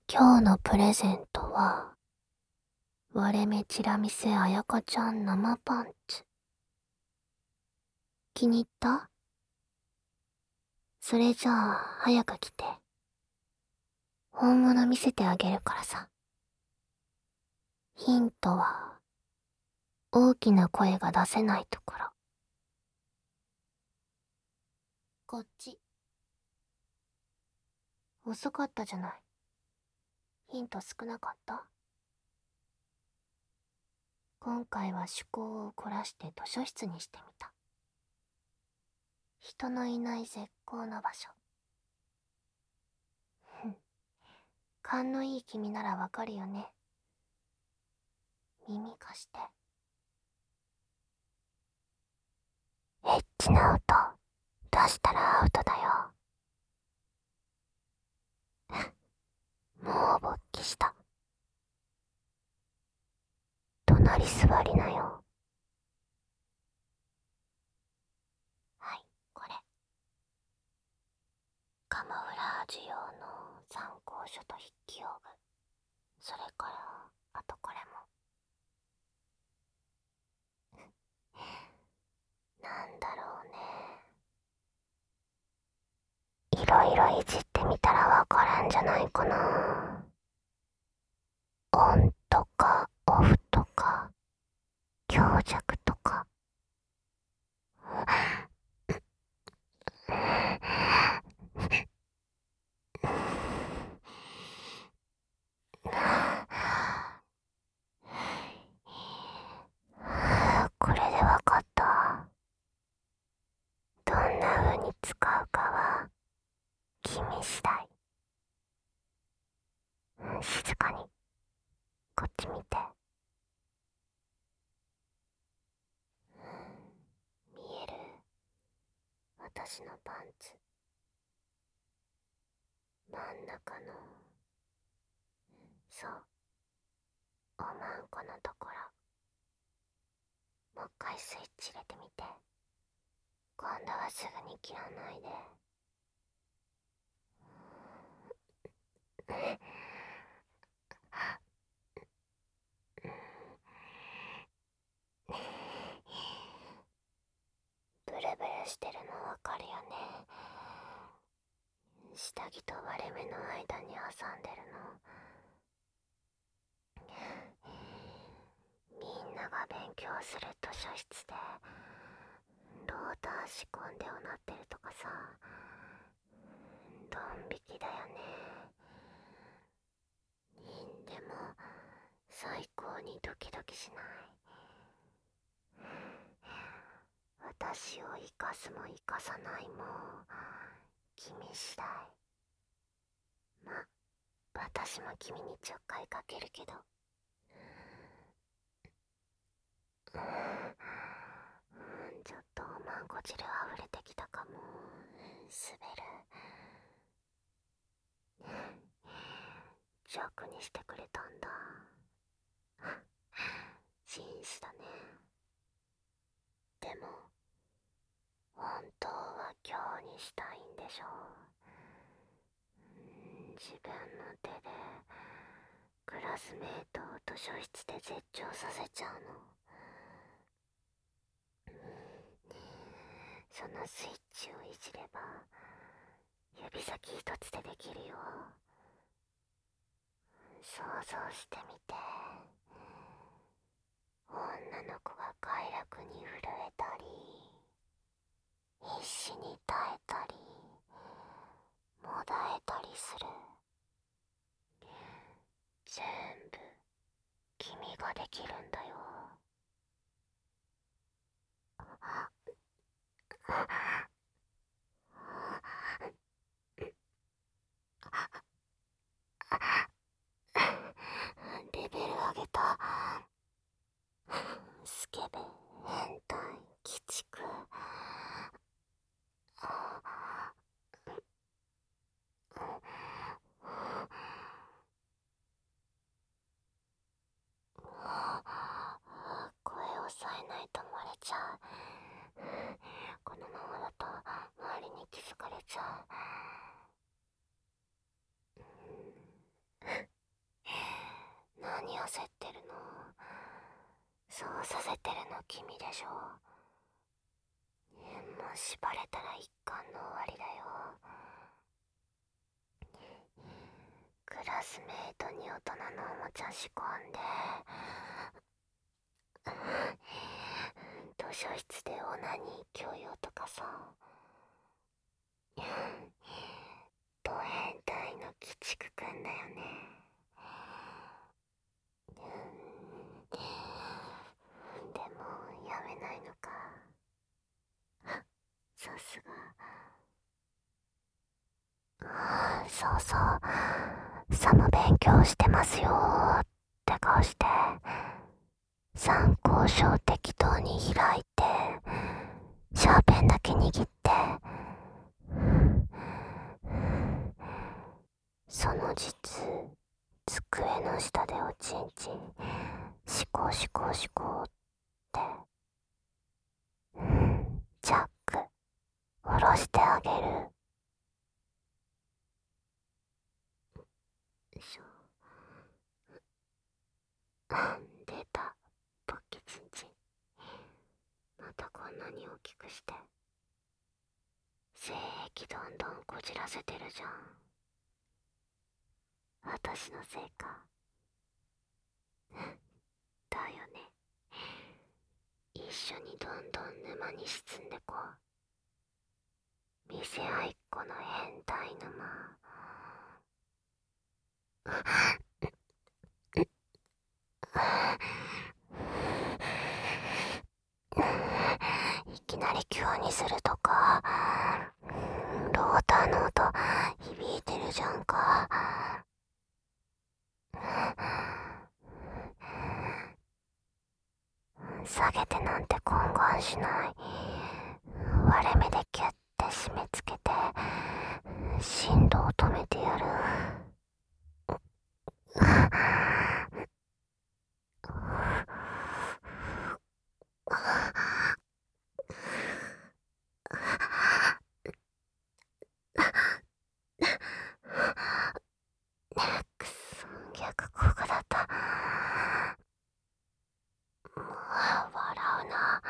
今日のプレゼントは、割れ目チラ見せあやかちゃん生パンツ。気に入った？それじゃあ、早く来て。本物見せてあげるからさ。ヒントは、大きな声が出せないところ。こっち。遅かったじゃない。ヒント少なかった？今回は趣向を凝らして図書室にしてみた。人のいない絶好の場所。勘のいい君ならわかるよね。耳貸して。エッチな音出したらアウトだよ。もう勃起した。隣座りなよ。はい、これ。カモフラージュ用の参考書と筆記用具。それから、あとこれも。なんだろうね。いろいろいじってみたらわかるんじゃないかな。オンとかオフとか強弱とか。これでわかった。どんな風に使うかは君次第。静かにこっち見て。見える？私のパンツ。真ん中の、そう、おまんこのところ。もう一回スイッチ入れてみて。今度はすぐに切らないで。ブルブルしてるのわかるよね。下着と割れ目の間に挟んでるの。みんなが勉強する図書室でローター仕込んでおなってるとかさ。ドン引きだよね。でも最高にドキドキしない？私を生かすも生かさないも君次第。ま、私も君にちょっかいかけるけど。ちょっとおまんこ汁溢れてきたかも。滑る。弱にしてくれたんだ。紳士だね。でも本当は今日にしたいんでしょう？自分の手でクラスメートを図書室で絶頂させちゃうの。そのスイッチをいじれば指先一つでできるよ。想像してみて。女の子が快楽に震えたり、必死に耐えたり、もだえたりする。全部君ができるんだよ。レベル上げた。スケベ、変態、鬼畜。声を抑えないと漏れちゃう。このままだと周りに気づかれちゃう。 させてるの君でしょ。もう縛れたら一巻の終わりだよ。クラスメートに大人のおもちゃ仕込んで図書室でオナニー教養とかさ、ド変態の鬼畜くんだよね。でもやめないのか。さすが。そうそう、サム勉強してますよーって顔して参考書を適当に開いてシャーペンだけ握ってその実机の下でおちんちんしこしこしこってジャック下ろしてあげる。出たポッキチンチン。またこんなに大きくして性癖どんどんこじらせてるじゃん。私のせいか。だよね。一緒にどんどん沼に沈んでこう。店合いっ子の変態沼。いきなり急にするとかローターの音響いてるじゃんか。下げてなんて懇願しない。割れ目でキュッて締め付けて振動を止めてやる。くそ、逆効果だった。もう笑うな。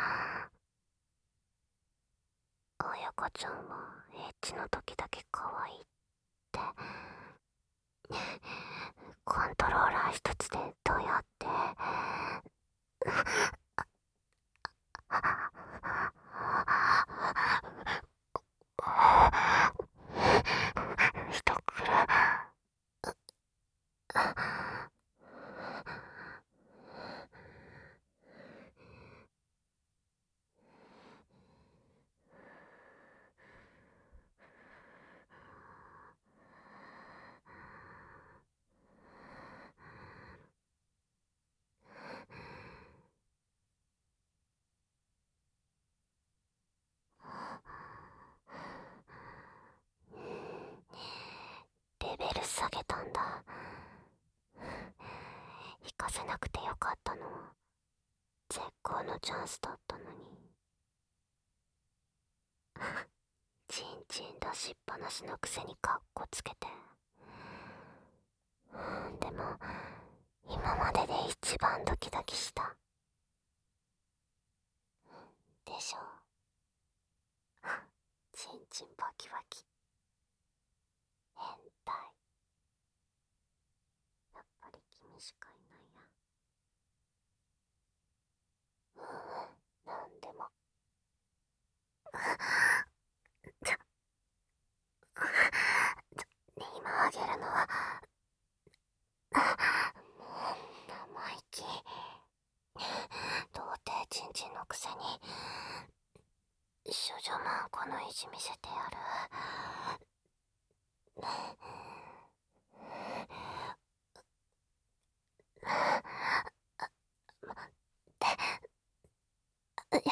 彩香ちゃんはエッチの時だけ可愛いってコントローラー一つでどうやってしてくれ。レベル下げたんだ。行かせなくてよかったの。絶好のチャンスだったのに。チンチン出しっぱなしのくせにカッコつけて。でも今までで一番ドキドキしたでしょ。チンチンバキバキ変態。やっぱり君しかいないや。なんでも今あげるのはもう生意気。童貞チンチンのくせに少女マンコの意地見せてやる。いや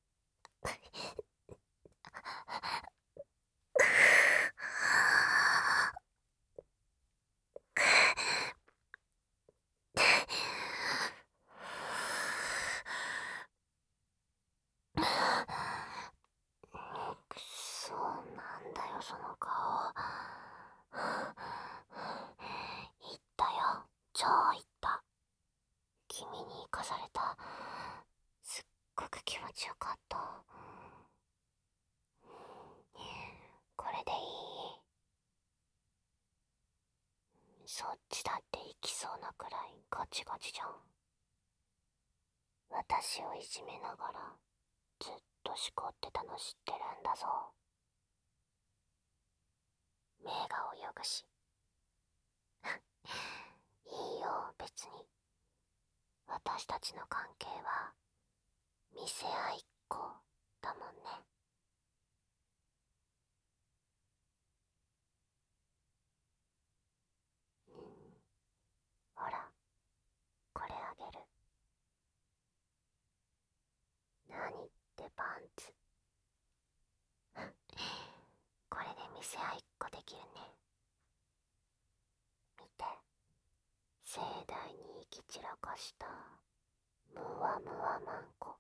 くそ、なんだよその顔。言ったよ、超言った。君に生かされた。 そっちだって行きそうなくらいガチガチじゃん。私をいじめながらずっとしこってたの知ってるんだぞ。目が泳ぐし。いいよ別に。私たちの関係は見せ合いっ子だもんね。ほら、これあげる。何ってパンツ。これで見せ合いっこできるね。見て、盛大に行き散らかしたムワムワマンコ。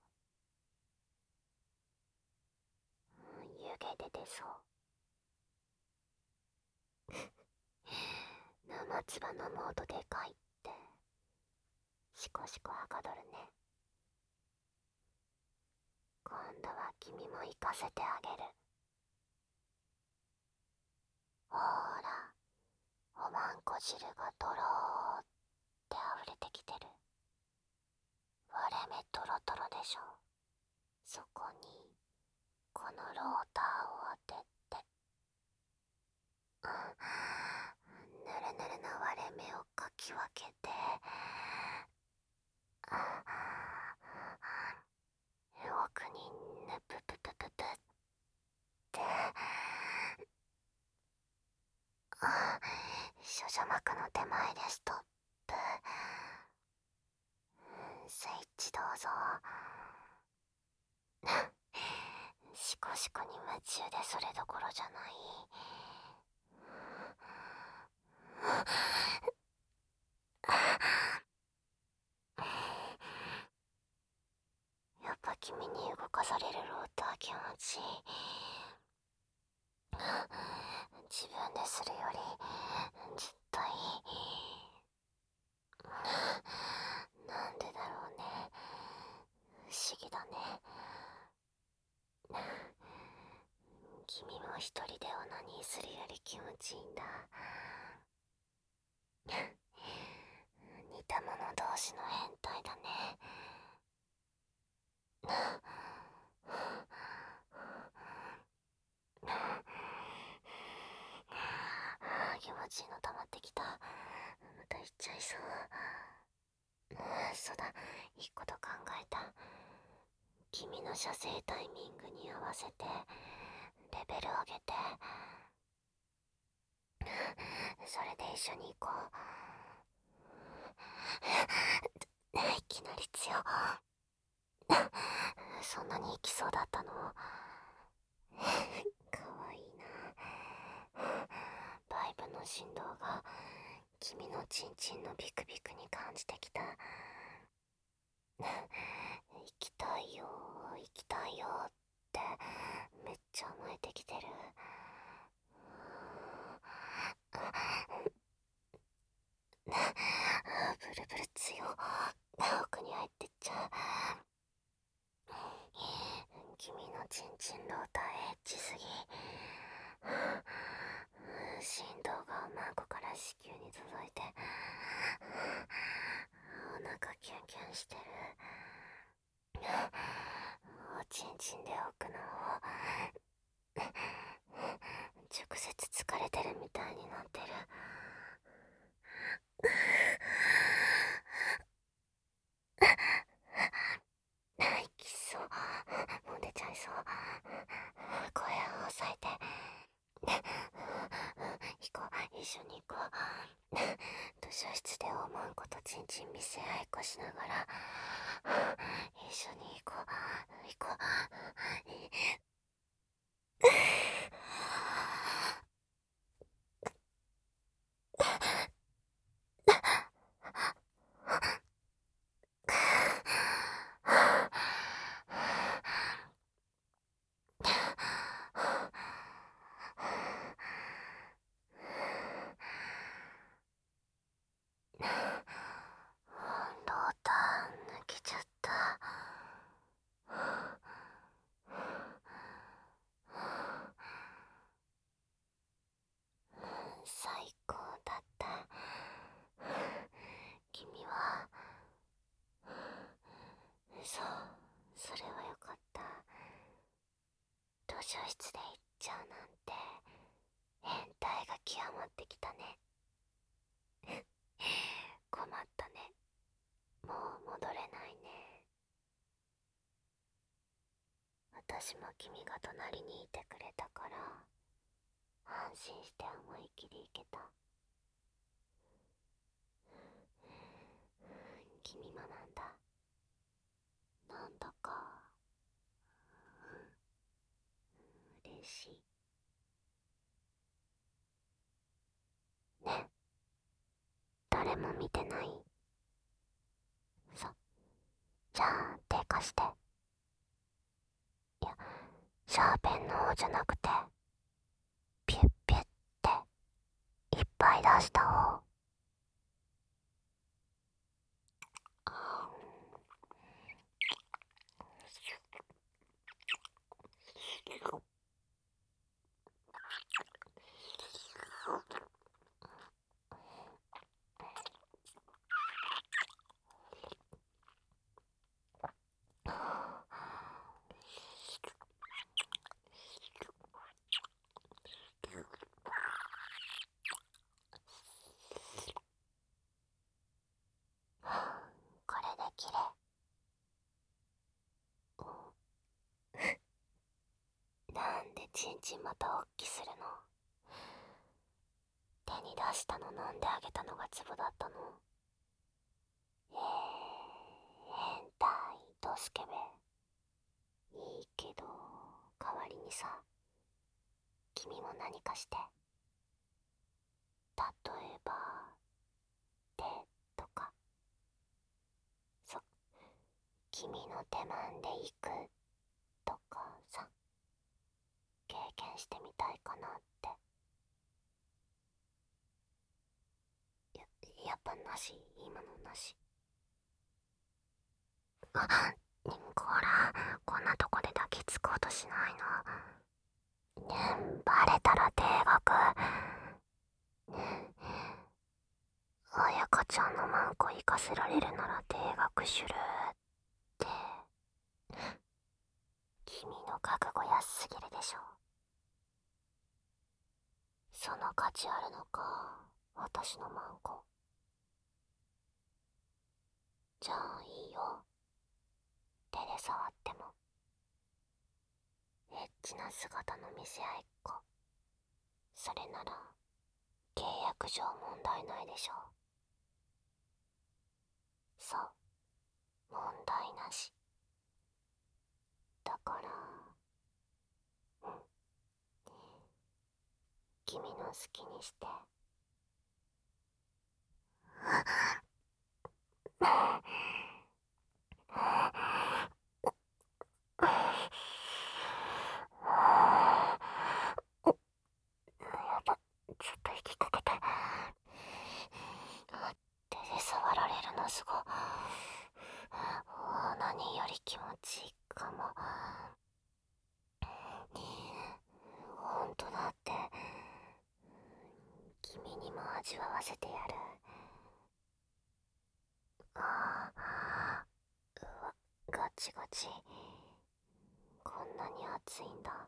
湯気出てそう。生唾飲もうとでかいってシコシコはかどるね。今度は君も行かせてあげる。ほーら、おまんこ汁がとろーって溢れてきてる。割れ目トロトロでしょ。そこにこのローターを当てて、ぬるぬるな割れ目をかき分けて、奥にぬぷぷぷぷぷって、処女膜の手前でストップ。スイッチどうぞ。シコシコに夢中でそれどころじゃない。やっぱ君に動かされるローター気持ちいい。自分でするよりずっといい。なんでだろうね。不思議だね。君も一人でオナニーするより気持ちいいんだ。似た者同士の変態だね。気持ちいいの溜まってきた。また行っちゃいそう。そうだ、いいこと考えた。君の射精タイミングに合わせてレベル上げて、それで一緒に行こう。いきなり強。そんなに行きそうだったの？かわいいな。バイブの振動が君のチンチンのビクビクに感じてきた。行きたいよ行きたいよってめっちゃ甘えてきてる。ブルブル強。奥に入ってっちゃう。君のチンチンローターエッチすぎ。振動が孫から子宮に届いて、お腹キュンキュンしてる。おちんちんで奥の方直接疲れてるみたいになってる。きそう。もう出ちゃいそう。声を抑えて。行こう、一緒に行こう。図書室でおまんことちんちん見せ合いっこしながら一緒に行こう行こう。ローター抜けちゃった。 私も君が隣にいてくれたから安心して思い切りいけた。君もなんだ。なんだか嬉しいね。誰も見てない？じゃあ手貸して。いや、シャーペンの方じゃなくてピュッピュッっていっぱい出した方。これできれい。なんでチンチンまたおっきするの？手に出したの飲んであげたのがツボだったの？変態ドスケベ。いいけど代わりにさ、君も何かして。例えば手とか。君の手満で行くとかさ、経験してみたいかなって。やっぱなし？今のなし？こら、こんなとこで抱きつこうとしないの。ねえ、バレたら停学。彩香ちゃんのマンコ行かせられるなら停学しゅるって。君の覚悟安すぎるでしょ。その価値あるのか、私のマンコ。じゃあいいよ、手で触っても。エッチな姿の見せ合いっ子。それなら契約上問題ないでしょう。そう、問題なし。だから、君の好きにして。やば、ちょっと息かけて。手で触られるのすごい。何より気持ちいいかも。ほんとだって。君にも味わわせてやる。ああ、うわ、ガチガチ。こんなに熱いんだ。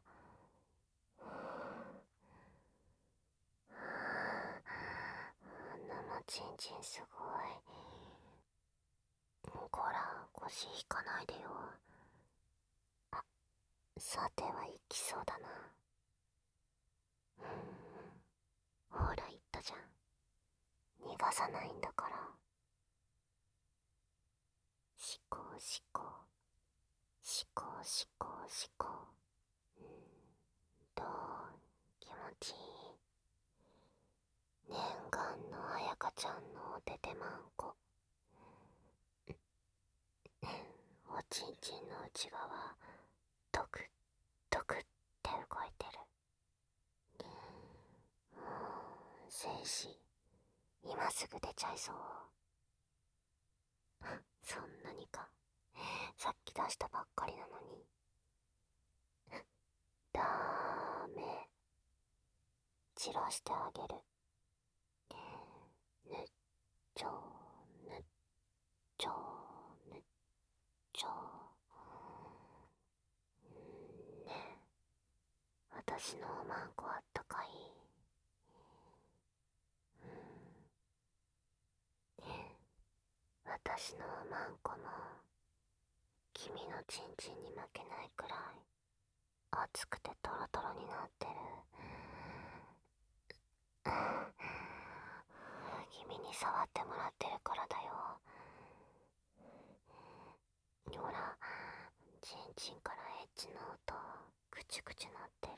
生チンチンすごい。こら、腰引かないでよ。あ、さては行きそうだな。ほら言ったじゃん、逃がさないんだから。しこしこしこしこしこ。どう？気持ちいい？念願の彩香ちゃんのおててまんこ。おちんちんの内側ドクッドクッって動いてる。精子今すぐ出ちゃいそう。そんなにか。さっき出したばっかりなのに。ダメ。散らしてあげる。ぬっちょぬっちょぬっちょ。ねえ、私のおまんこあったかい？私のおまんこも君のチンチンに負けないくらい熱くてトロトロになってる。君に触ってもらってるからだよ。ほら、チンチンからエッチな音、クチュクチュなってる。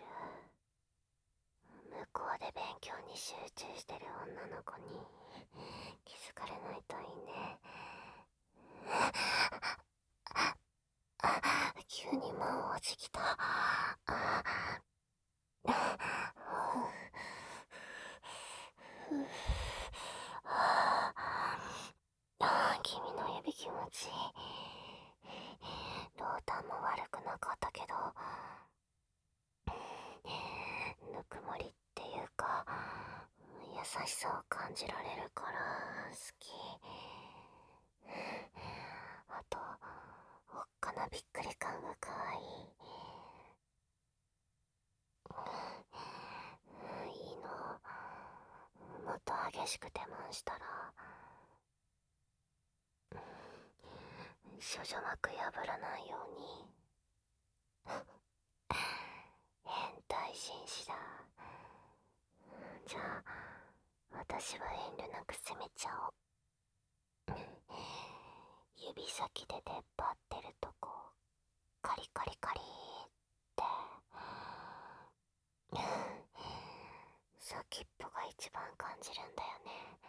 向こうで勉強に集中してる女の子に気づかれないといいね。急に満を持きた。君の指気持ちいい。ロータンも悪くなかったけど、ぬくもりっていうか優しさを感じられるから好き。あとおっかなびっくり感がかわいい。いいの、もっと激しくデマンしたら処女膜破らないように。変態紳士だ。じゃあ私は遠慮なく攻めちゃおう。指先で出っ張ってるとこカリカリカリって先っぽが一番感じるんだよね。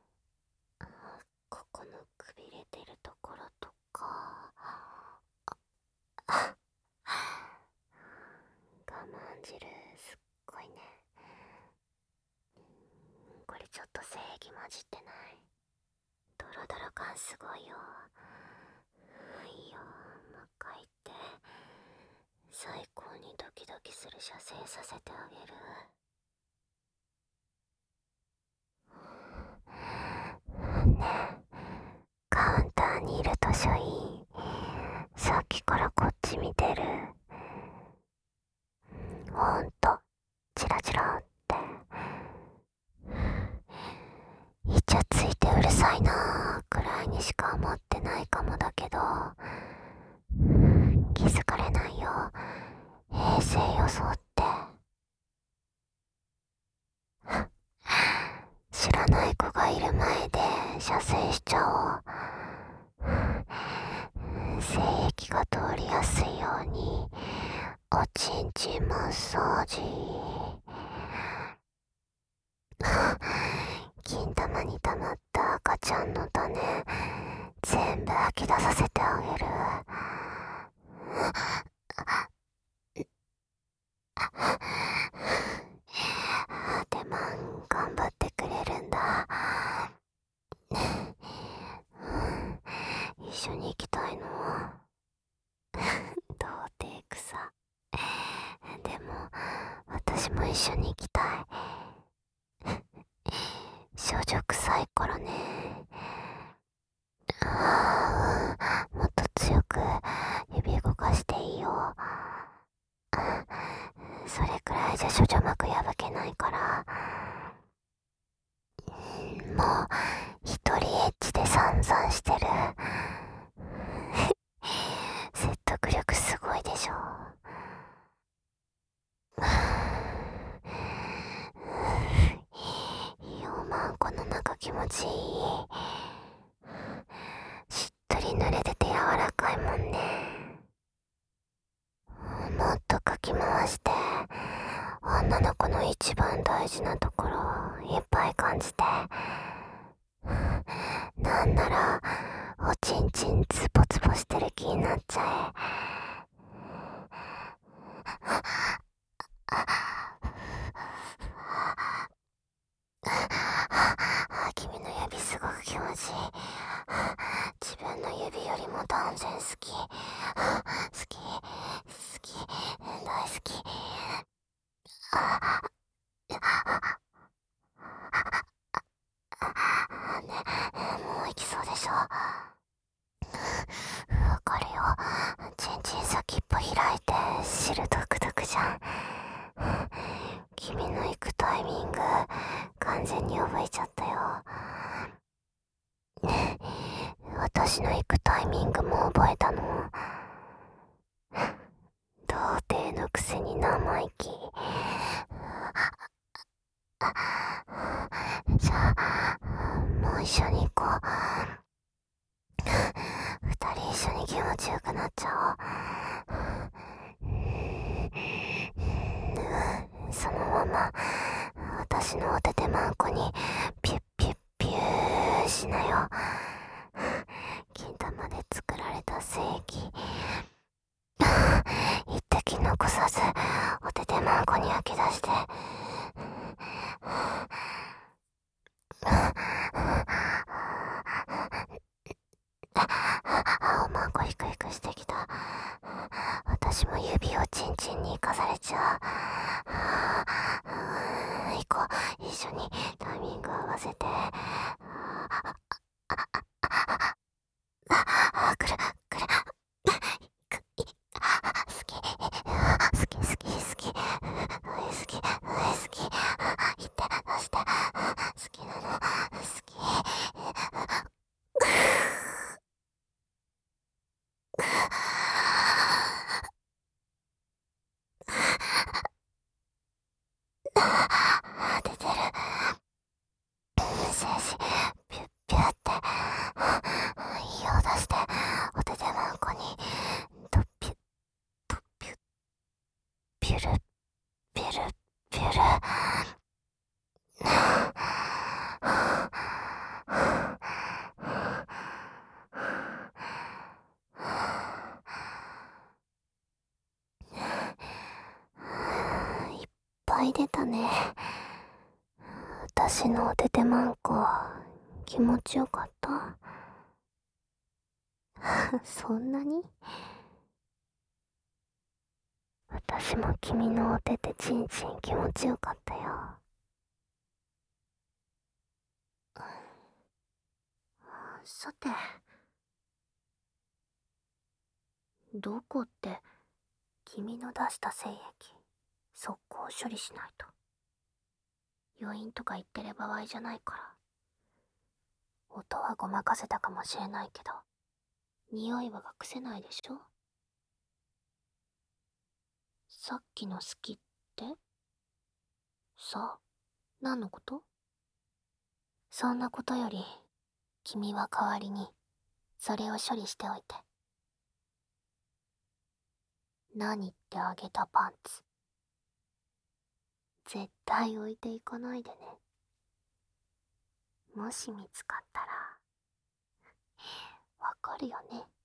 ここのくびれてるところとか我慢汁すっごいね。これちょっと精液混じってない？ドロドロ感すごいよ。いいよ、もう一回言って。最高にドキドキする射精させてあげる。ねえ、カウンターにいる図書員、さっきからこっち見てる。ほんとチラチラって。イチャついてうるさいなーくらいにしか思ってないかもだけど、気づかれないよ、平静装って。知らない子がいる前で射精しちゃおう。精液が通りやすいようにおちんちんマッサージ。金玉に溜まった赤ちゃんの種全部吐き出させてあげる。でも頑張ってくれるんだ。一緒に行きたいの？童貞草。でも私も一緒に行きたい。少女臭いからね。もっと強く指動かしていいよ。それくらいじゃ処女膜破けないから。もう一人エッチで散々してる。説得力すごいでしょ。いいよ、マンコの中気持ちいい。しっとり濡れてて柔らかいもんね。もっとかき回して女の子の一番大事なところいっぱい感じて。なんならおちんちんツボツボしてる気になっちゃえ。君の指すごく気持ちいい。自分の指よりも断然好き。好き、好き、大好き。ね、もう行きそうでしょ。わかるよ。ちんちん先っぽ開いて汁ドクドクじゃん。君の行くタイミング完全に覚えちゃったよ。私の行くタイミングも覚えたの？童貞のくせ息。じゃあ、もう一緒に行こう。二人一緒に気持ちよくなっちゃおう。そのまま、私のお手手まんこに、ピュッピュッピューしなよ。金玉で作られた精液。一滴残さず、お手手まんこに焼き出して。おまんこひくひくしてきた。私も指をチンチンに生かされちゃう。行こう。一緒にタイミング合わせて。来る、来る。好き。好き、好き、好き。上好き、上好き。行って、出して。好きなの。好き。出てる。精子、ピュッピュッって。息を出して、お手手まんこに、とピュッ、とピュッ、ピュル、ピュル、ピュル。いっぱい出たね。私のお手手まんこ、気持ちよかった？そんなに？私も君のお手手ちんちん気持ちよかったよ。さて、どこって君の出した精液、速攻処理しないと。余韻とか言ってる場合じゃないから。音はごまかせたかもしれないけど、匂いは隠せないでしょ？さっきの好きって？さあ、何のこと？そんなことより、君は代わりに、それを処理しておいて。何ってあげたパンツ。絶対置いていかないでね。もし見つかったら、わかるよね。